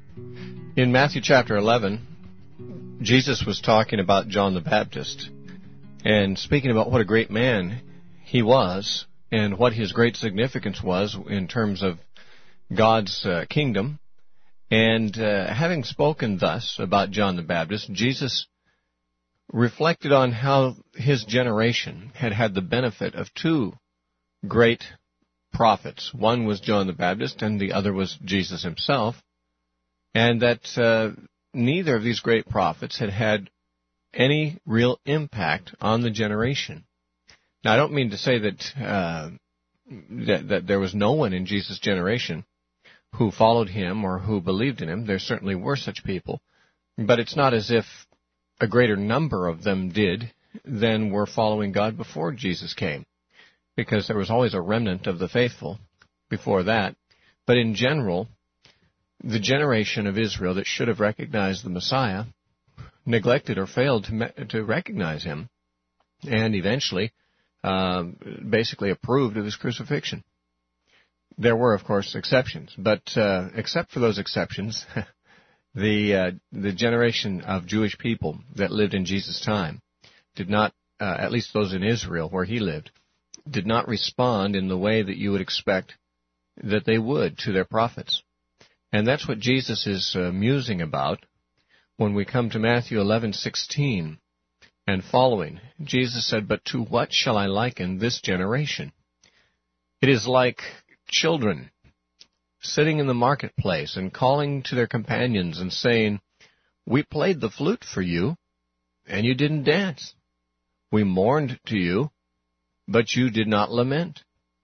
In Matthew chapter 11, Jesus was talking about John the Baptist and speaking about what a great man he was and what his great significance was in terms of God's kingdom. And having spoken thus about John the Baptist, Jesus reflected on how his generation had had the benefit of two great prophets. One was John the Baptist and the other was Jesus himself, and that neither of these great prophets had had any real impact on the generation. Now, I don't mean to say that that there was no one in Jesus' generation who followed him or who believed in him. There certainly were such people, but it's not as if a greater number of them did than were following God before Jesus came, because there was always a remnant of the faithful before that. But in general, the generation of Israel that should have recognized the Messiah neglected or failed to recognize him, and eventually basically approved of his crucifixion. There were, of course, exceptions, but except for those exceptions, the generation of Jewish people that lived in Jesus' time did not, at least those in Israel where he lived, did not respond in the way that you would expect that they would to their prophets. And that's what Jesus is musing about when we come to Matthew 11:16 and following. Jesus said, "But to what shall I liken this generation? It is like children sitting in the marketplace and calling to their companions and saying, 'We played the flute for you, and you didn't dance. We mourned to you, but you did not lament.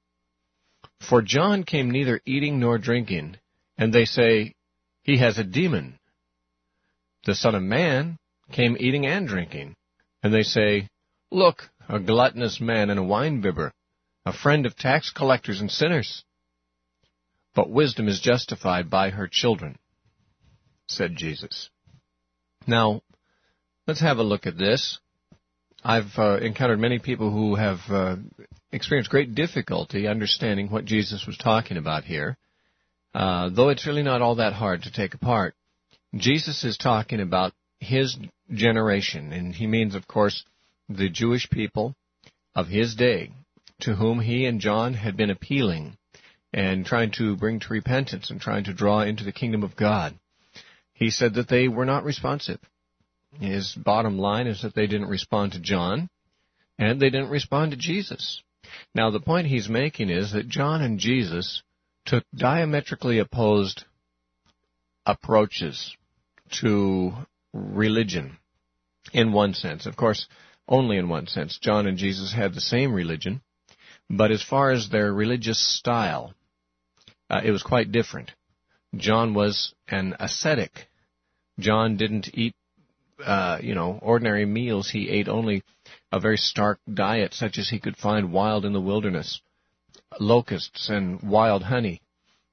For John came neither eating nor drinking, and they say, he has a demon. The Son of Man came eating and drinking, and they say, look, a gluttonous man and a winebibber, a friend of tax collectors and sinners. But wisdom is justified by her children,' said Jesus." Now, let's have a look at this. I've encountered many people who have experienced great difficulty understanding what Jesus was talking about here, though it's really not all that hard to take apart. Jesus is talking about his generation, and he means, of course, the Jewish people of his day, to whom he and John had been appealing and trying to bring to repentance and trying to draw into the kingdom of God. He said that they were not responsive. His bottom line is that they didn't respond to John, and they didn't respond to Jesus. Now, the point he's making is that John and Jesus took diametrically opposed approaches to religion, in one sense. Of course, only in one sense. John and Jesus had the same religion, but as far as their religious style, it was quite different. John was an ascetic. John didn't eat ordinary meals. He ate only a very stark diet, such as he could find wild in the wilderness, locusts and wild honey.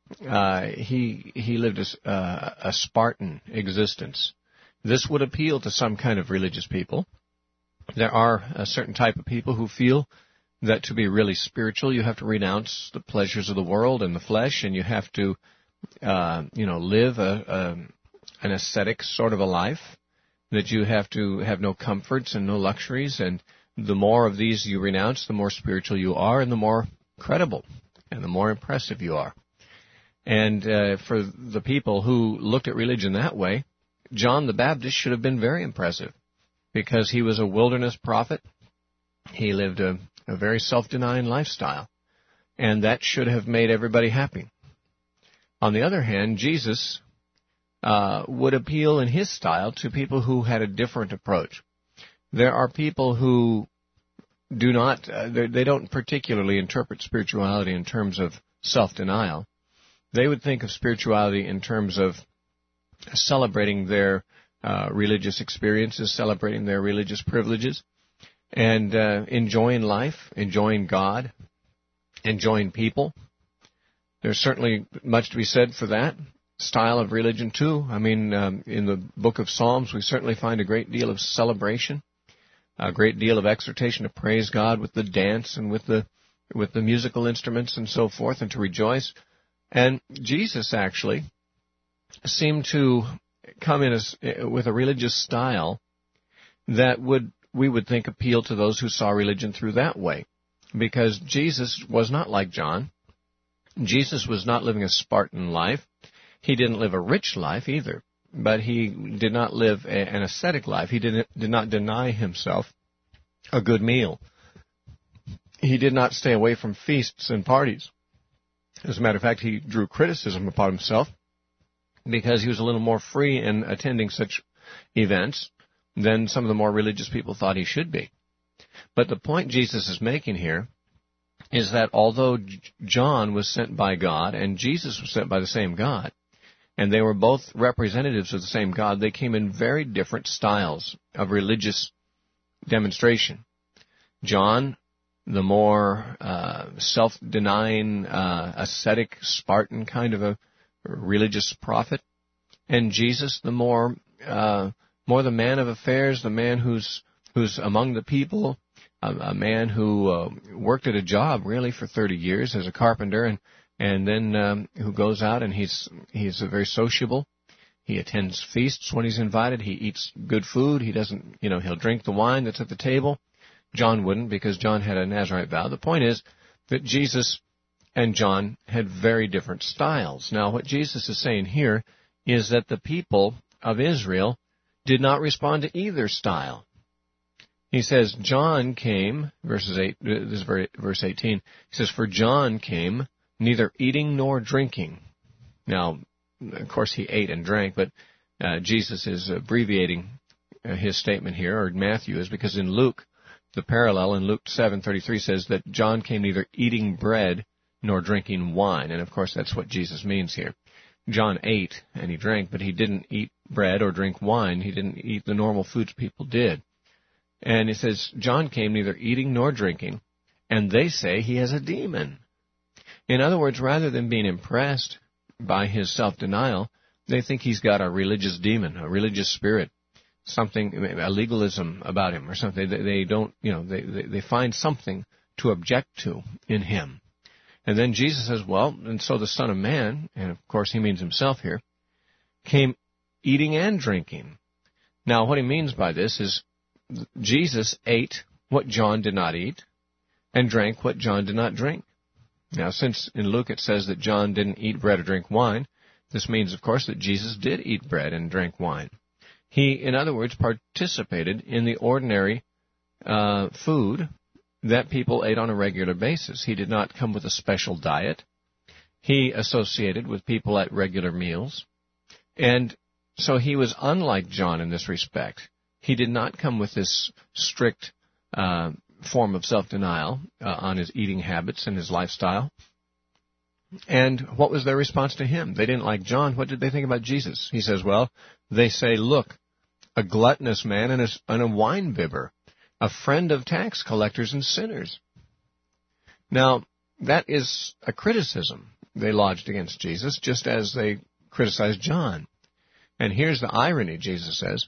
He lived a Spartan existence. This would appeal to some kind of religious people. There are a certain type of people who feel that to be really spiritual, you have to renounce the pleasures of the world and the flesh, and you have to, live an ascetic sort of a life, that you have to have no comforts and no luxuries, and the more of these you renounce, the more spiritual you are, and the more credible, and the more impressive you are. And for the people who looked at religion that way, John the Baptist should have been very impressive, because he was a wilderness prophet. He lived a very self-denying lifestyle, and that should have made everybody happy. On the other hand, Jesus would appeal in his style to people who had a different approach. There are people who do not, they don't particularly interpret spirituality in terms of self-denial. They would think of spirituality in terms of celebrating their religious experiences, celebrating their religious privileges, and enjoying life, enjoying God, enjoying people. There's certainly much to be said for that style of religion, too. I mean, in the book of Psalms, we certainly find a great deal of celebration, a great deal of exhortation to praise God with the dance and with the musical instruments and so forth, and to rejoice. And Jesus actually seemed to come in with a religious style that we would think appeal to those who saw religion through that way. Because Jesus was not like John. Jesus was not living a Spartan life. He didn't live a rich life either. But he did not live an ascetic life. He did not deny himself a good meal. He did not stay away from feasts and parties. As a matter of fact, he drew criticism upon himself because he was a little more free in attending such events than some of the more religious people thought he should be. But the point Jesus is making here is that although John was sent by God and Jesus was sent by the same God, and they were both representatives of the same God, they came in very different styles of religious demonstration. John, the more self-denying, ascetic, Spartan kind of a religious prophet, and Jesus, the more the man of affairs, the man who's among the people, a man who worked at a job really for 30 years as a carpenter, and then who goes out and he's very sociable. He attends feasts when he's invited. He eats good food. He doesn't, he'll drink the wine that's at the table. John wouldn't, because John had a Nazirite vow. The point is that Jesus and John had very different styles. Now, what Jesus is saying here is that the people of Israel did not respond to either style. He says, John came, verse 18, he says, for John came neither eating nor drinking. Now, of course, he ate and drank, but Jesus is abbreviating his statement here, or Matthew is, because in Luke, the parallel in Luke 7:33 says that John came neither eating bread nor drinking wine. And, of course, that's what Jesus means here. John ate and he drank, but he didn't eat bread or drink wine. He didn't eat the normal foods people did. And it says, John came neither eating nor drinking, and they say he has a demon. In other words, rather than being impressed by his self-denial, they think he's got a religious demon, a religious spirit, something, a legalism about him or something. They don't, they find something to object to in him. And then Jesus says, well, and so the Son of Man, and of course he means himself here, came eating and drinking. Now, what he means by this is Jesus ate what John did not eat and drank what John did not drink. Now, since in Luke it says that John didn't eat bread or drink wine, this means, of course, that Jesus did eat bread and drink wine. He, in other words, participated in the ordinary food that people ate on a regular basis. He did not come with a special diet. He associated with people at regular meals. And so he was unlike John in this respect. He did not come with this strict form of self-denial on his eating habits and his lifestyle. And what was their response to him? They didn't like John. What did they think about Jesus? He says, well, they say, look, a gluttonous man and a wine bibber, a friend of tax collectors and sinners. Now, that is a criticism they lodged against Jesus, just as they criticized John. And here's the irony, Jesus says.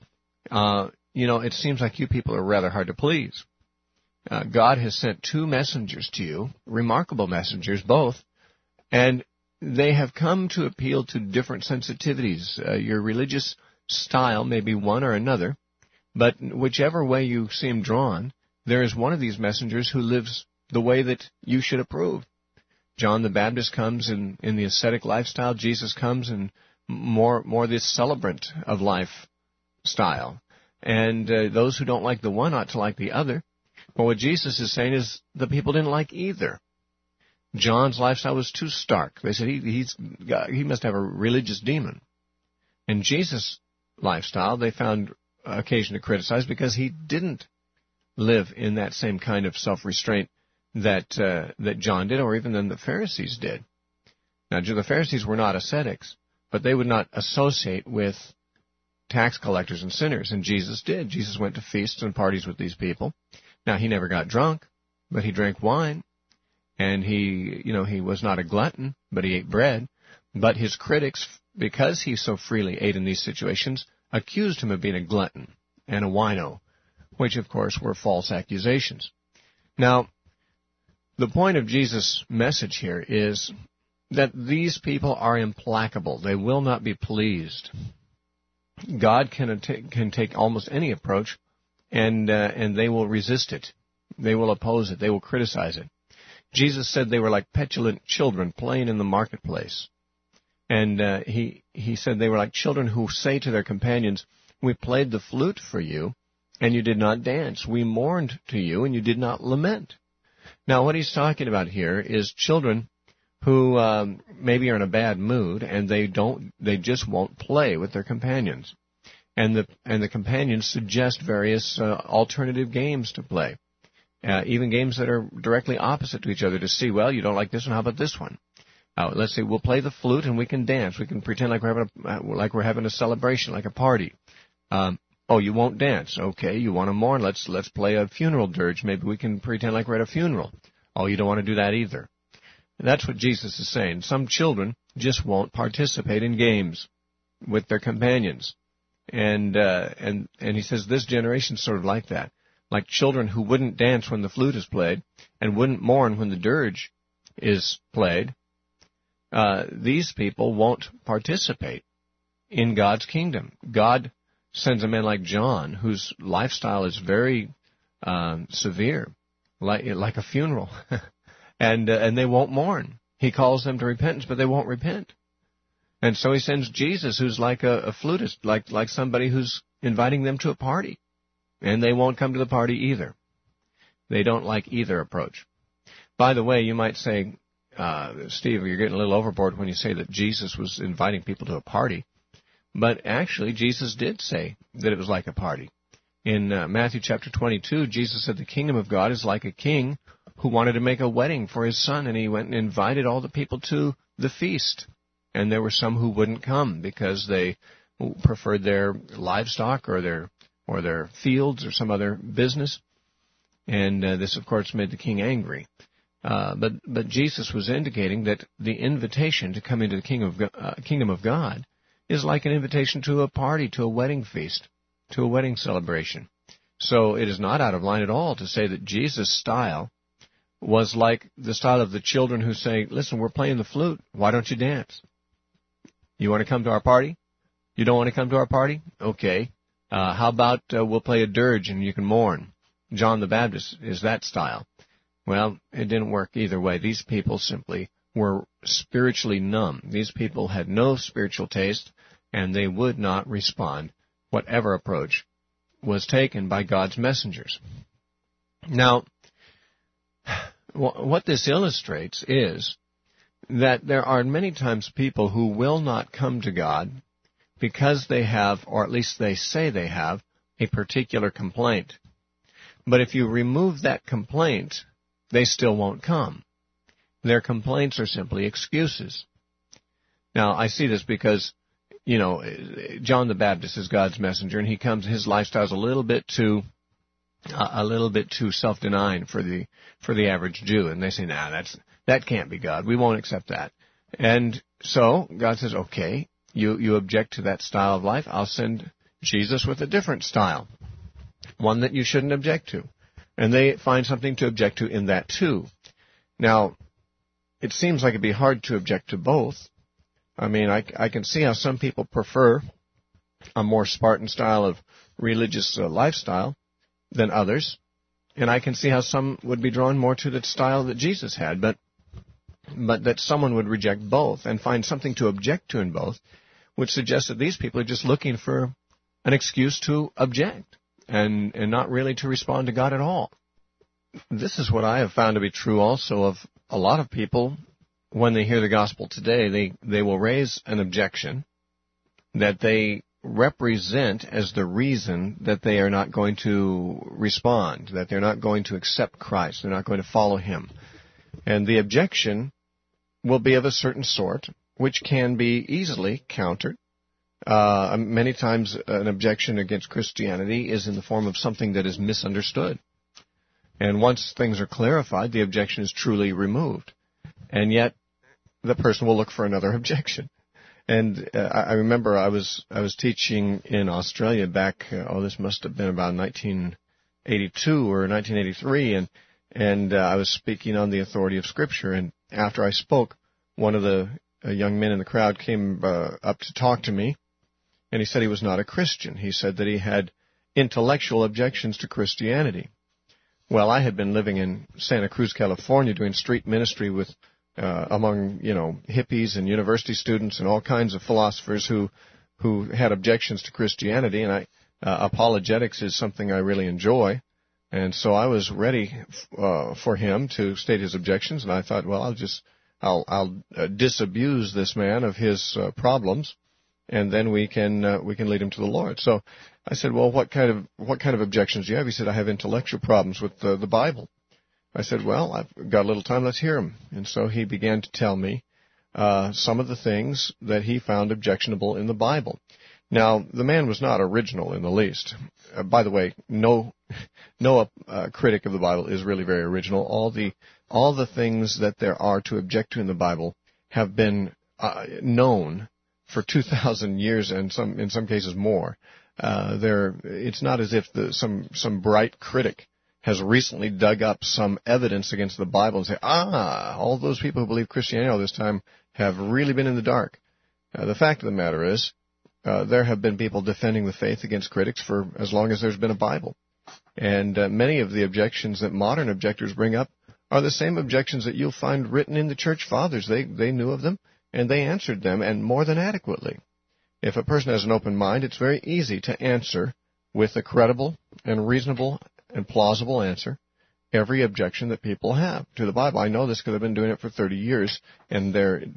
It seems like you people are rather hard to please. God has sent two messengers to you, remarkable messengers both, and they have come to appeal to different sensitivities. Your religious style may be one or another, but whichever way you seem drawn, there is one of these messengers who lives the way that you should approve. John the Baptist comes in the ascetic lifestyle. Jesus comes in more this celebrant of life style. And those who don't like the one ought to like the other. But what Jesus is saying is the people didn't like either. John's lifestyle was too stark. They said he must have a religious demon. And Jesus' lifestyle they found occasion to criticize because he didn't live in that same kind of self-restraint that John did, or even than the Pharisees did. Now, the Pharisees were not ascetics, but they would not associate with tax collectors and sinners, and Jesus did. Jesus went to feasts and parties with these people. Now, he never got drunk, but he drank wine, and he was not a glutton, but he ate bread. But his critics, because he so freely ate in these situations, accused him of being a glutton and a wino, which, of course, were false accusations. Now, the point of Jesus' message here is that these people are implacable. They will not be pleased. God can take almost any approach, and they will resist it. They will oppose it. They will criticize it. Jesus said they were like petulant children playing in the marketplace. And he said they were like children who say to their companions, "We played the flute for you, and you did not dance. We mourned to you, and you did not lament." Now, what he's talking about here is children who maybe are in a bad mood, and they just won't play with their companions. And the companions suggest various alternative games to play. Even games that are directly opposite to each other to see, well, you don't like this one, how about this one? Let's say we'll play the flute and we can dance. We can pretend like we're having a celebration, like a party. Oh, you won't dance. Okay, you want to mourn. Let's play a funeral dirge. Maybe we can pretend like we're at a funeral. Oh, you don't want to do that either. And that's what Jesus is saying. Some children just won't participate in games with their companions. And he says this generation's sort of like that. Like children who wouldn't dance when the flute is played and wouldn't mourn when the dirge is played. These people won't participate in God's kingdom. God sends a man like John, whose lifestyle is very severe, like a funeral, and they won't mourn. He calls them to repentance, but they won't repent. And so he sends Jesus, who's like a flutist, like somebody who's inviting them to a party. And they won't come to the party either. They don't like either approach. By the way, you might say, Steve, you're getting a little overboard when you say that Jesus was inviting people to a party. But actually, Jesus did say that it was like a party. In Matthew chapter 22, Jesus said the kingdom of God is like a king who wanted to make a wedding for his son, and he went and invited all the people to the feast. And there were some who wouldn't come because they preferred their livestock or their fields or some other business. And this, of course, made the king angry. But Jesus was indicating that the invitation to come into the kingdom of God is like an invitation to a party, to a wedding feast, to a wedding celebration. So it is not out of line at all to say that Jesus' style was like the style of the children who say, "Listen, we're playing the flute. Why don't you dance? You want to come to our party? You don't want to come to our party? Okay. How about we'll play a dirge and you can mourn?" John the Baptist is that style. Well, it didn't work either way. These people simply were spiritually numb. These people had no spiritual taste, and they would not respond whatever approach was taken by God's messengers. Now, what this illustrates is that there are many times people who will not come to God because they have, or at least they say they have, a particular complaint. But if you remove that complaint, they still won't come. Their complaints are simply excuses. Now, I see this because, John the Baptist is God's messenger, and he comes, his lifestyle is a little bit too self-denying for the average Jew, and they say, "Nah, that can't be God. We won't accept that." And so God says, "Okay, you object to that style of life. I'll send Jesus with a different style, one that you shouldn't object to." And they find something to object to in that too. Now, it seems like it'd be hard to object to both. I mean, I can see how some people prefer a more Spartan style of religious lifestyle than others, and I can see how some would be drawn more to the style that Jesus had, but that someone would reject both and find something to object to in both would suggest that these people are just looking for an excuse to object and not really to respond to God at all. This is what I have found to be true also of a lot of people. When they hear the gospel today, they will raise an objection that they represent as the reason that they are not going to respond, that they're not going to accept Christ, they're not going to follow Him. And the objection will be of a certain sort, which can be easily countered. Many times an objection against Christianity is in the form of something that is misunderstood. And once things are clarified, the objection is truly removed. And yet, the person will look for another objection. And I remember I was teaching in Australia back, this must have been about 1982 or 1983, and I was speaking on the authority of Scripture. And after I spoke, one of the young men in the crowd came up to talk to me, and he said he was not a Christian. He said that he had intellectual objections to Christianity. Well, I had been living in Santa Cruz, California, doing street ministry with among hippies and university students and all kinds of philosophers who had objections to Christianity, and apologetics is something I really enjoy. And so I was ready for him to state his objections, and I thought, well, I'll disabuse this man of his problems, and then we can lead him to the Lord. So I said, well, what kind of objections do you have? He said, I have intellectual problems with the Bible. I said, well, I've got a little time, let's hear him. And so he began to tell me some of the things that he found objectionable in the Bible. Now, the man was not original in the least. By the way, no critic of the Bible is really very original. All the things that there are to object to in the Bible have been known for 2,000 years, and in some cases more. It's not as if some bright critic has recently dug up some evidence against the Bible and say, all those people who believe Christianity all this time have really been in the dark. The fact of the matter is, there have been people defending the faith against critics for as long as there's been a Bible. And many of the objections that modern objectors bring up are the same objections that you'll find written in the church fathers. They knew of them, and they answered them, and more than adequately. If a person has an open mind, it's very easy to answer with a credible and reasonable and plausible answer every objection that people have to the Bible. I know this because I've been doing it for 30 years, and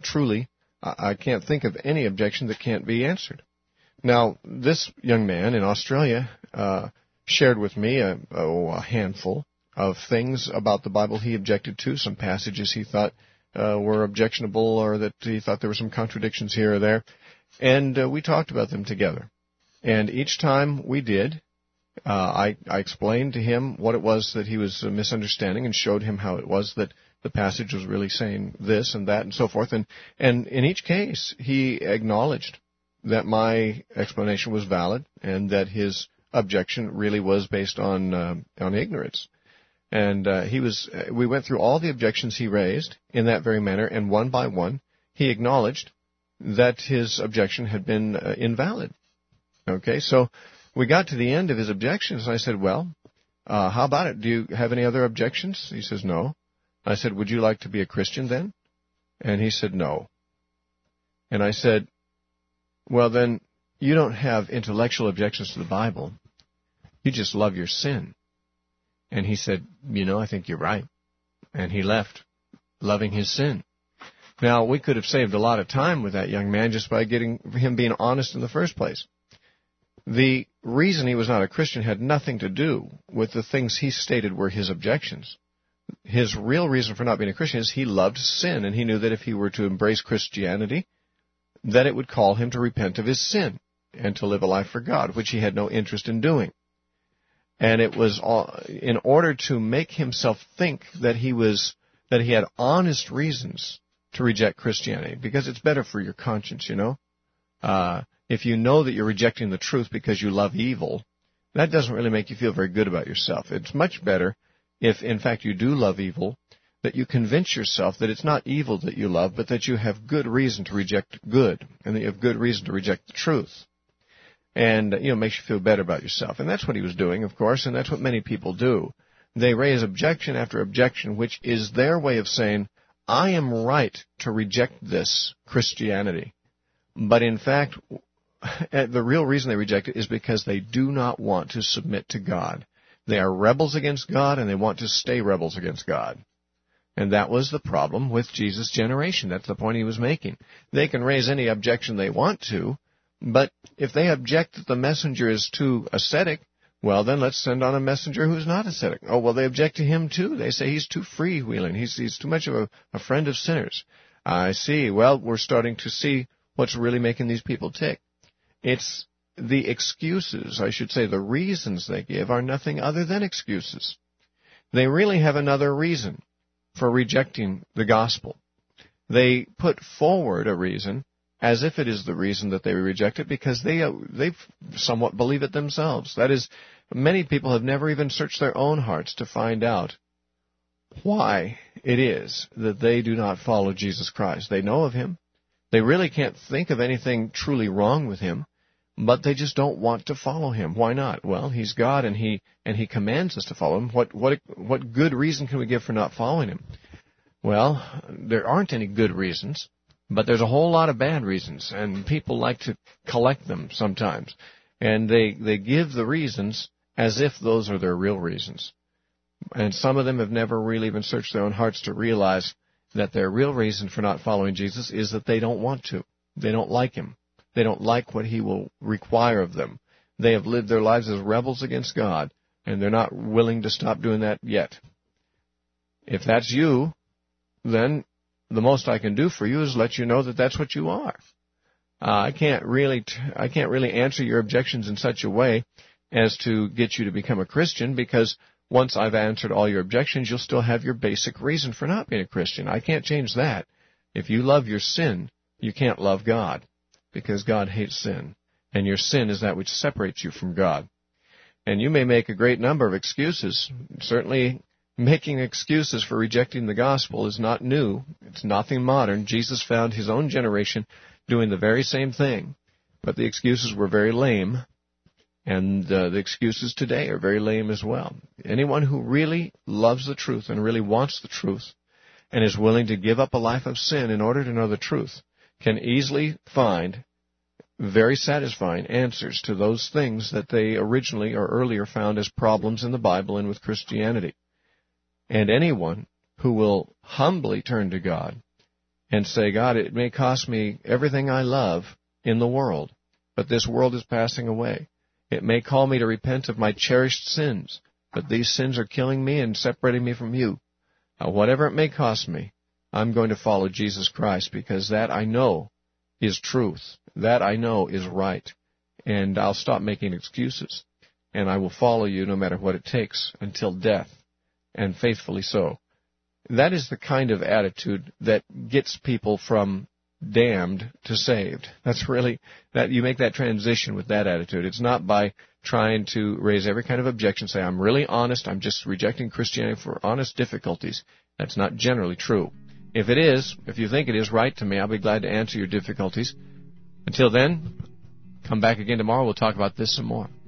I can't think of any objection that can't be answered. Now, this young man in Australia shared with me a handful of things about the Bible he objected to, some passages he thought were objectionable, or that he thought there were some contradictions here or there. And we talked about them together. And each time we did, I explained to him what it was that he was misunderstanding and showed him how it was that the passage was really saying this and that and so forth. And in each case, he acknowledged that my explanation was valid and that his objection really was based on ignorance. And we went through all the objections he raised in that very manner, and one by one, he acknowledged that his objection had been invalid. Okay, so we got to the end of his objections, and I said, well, how about it? Do you have any other objections? He says, no. I said, would you like to be a Christian then? And he said, no. And I said, well, then you don't have intellectual objections to the Bible. You just love your sin. And he said, I think you're right. And he left, loving his sin. Now, we could have saved a lot of time with that young man just by getting him being honest in the first place. The reason he was not a Christian had nothing to do with the things he stated were his objections. His real reason for not being a Christian is he loved sin, and he knew that if he were to embrace Christianity, that it would call him to repent of his sin and to live a life for God, which he had no interest in doing. And it was in order to make himself think that he had honest reasons to reject Christianity, because it's better for your conscience, If you know that you're rejecting the truth because you love evil, that doesn't really make you feel very good about yourself. It's much better if, in fact, you do love evil, that you convince yourself that it's not evil that you love, but that you have good reason to reject good, and that you have good reason to reject the truth. And, it makes you feel better about yourself. And that's what he was doing, of course, and that's what many people do. They raise objection after objection, which is their way of saying, I am right to reject this Christianity. But in fact, the real reason they reject it is because they do not want to submit to God. They are rebels against God, and they want to stay rebels against God. And that was the problem with Jesus' generation. That's the point he was making. They can raise any objection they want to, but if they object that the messenger is too ascetic, well, then let's send on a messenger who's not ascetic. Oh, well, they object to him too. They say he's too freewheeling. He's too much of a friend of sinners. I see. Well, we're starting to see what's really making these people tick. It's the excuses, I should say, the reasons they give are nothing other than excuses. They really have another reason for rejecting the gospel. They put forward a reason as if it is the reason that they reject it, because they somewhat believe it themselves. That is, many people have never even searched their own hearts to find out why it is that they do not follow Jesus Christ. They know of Him. They really can't think of anything truly wrong with Him, but they just don't want to follow Him. Why not? Well, He's God, and He commands us to follow Him. What good reason can we give for not following Him? Well, there aren't any good reasons, but there's a whole lot of bad reasons, and people like to collect them sometimes. And they give the reasons as if those are their real reasons. And some of them have never really even searched their own hearts to realize that their real reason for not following Jesus is that they don't want to. They don't like Him. They don't like what He will require of them. They have lived their lives as rebels against God, and they're not willing to stop doing that yet. If that's you, then the most I can do for you is let you know that that's what you are. I can't really answer your objections in such a way as to get you to become a Christian, because once I've answered all your objections, you'll still have your basic reason for not being a Christian. I can't change that. If you love your sin, you can't love God, because God hates sin, and your sin is that which separates you from God. And you may make a great number of excuses. Certainly, making excuses for rejecting the gospel is not new. It's nothing modern. Jesus found His own generation doing the very same thing, but the excuses were very lame. And the excuses today are very lame as well. Anyone who really loves the truth and really wants the truth and is willing to give up a life of sin in order to know the truth can easily find very satisfying answers to those things that they originally or earlier found as problems in the Bible and with Christianity. And anyone who will humbly turn to God and say, God, it may cost me everything I love in the world, but this world is passing away. It may call me to repent of my cherished sins, but these sins are killing me and separating me from you. Whatever it may cost me, I'm going to follow Jesus Christ, because that I know is truth. That I know is right. And I'll stop making excuses. And I will follow you no matter what it takes until death, and faithfully so. That is the kind of attitude that gets people from damned to saved. That's really, that you make that transition with that attitude. It's not by trying to raise every kind of objection, say, I'm really honest, I'm just rejecting Christianity for honest difficulties. That's not generally true. If it is, if you think it is, write to me. I'll be glad to answer your difficulties. Until then, come back again tomorrow. We'll talk about this some more.